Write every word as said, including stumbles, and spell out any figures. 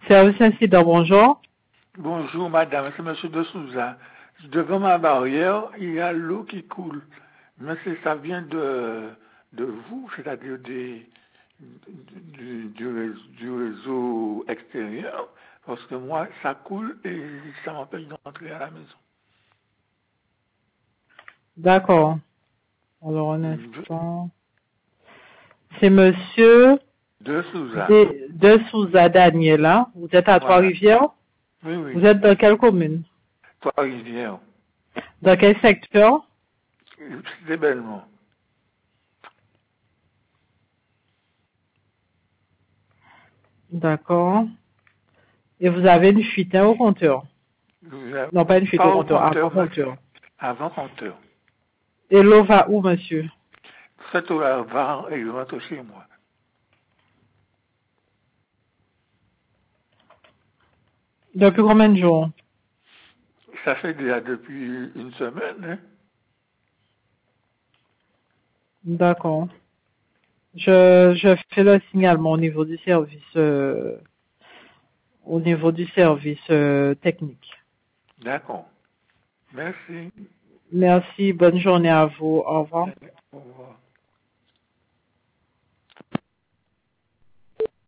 Service incident, bonjour. Bonjour madame, c'est monsieur de Souza. Devant ma barrière, il y a l'eau qui coule. Mais c'est- ça vient de, de vous, c'est-à-dire des, du, du, réseau, du réseau extérieur, parce que moi, ça coule et ça m'empêche d'entrer à la maison. D'accord. Alors, un De, instant. C'est monsieur de Souza. de, de Souza Daniela. Vous êtes à Voilà. Trois-Rivières. Oui, oui. Vous êtes dans quelle commune? Trois-Rivières. Dans quel secteur? C'est bellement. D'accord. Et vous avez une fuite hein, au compteur? Non, pas une fuite au Pas au compteur, avant compteur, mais compteur. avant compteur. Et l'eau va où, monsieur? Cette eau-là va et il rentre chez moi. Depuis combien de jours? Ça fait déjà depuis une semaine, hein? D'accord. Je, je fais le signalement au niveau du service, euh, au niveau du service euh, technique. D'accord. Merci. Merci, bonne journée à vous. Au revoir. Au revoir.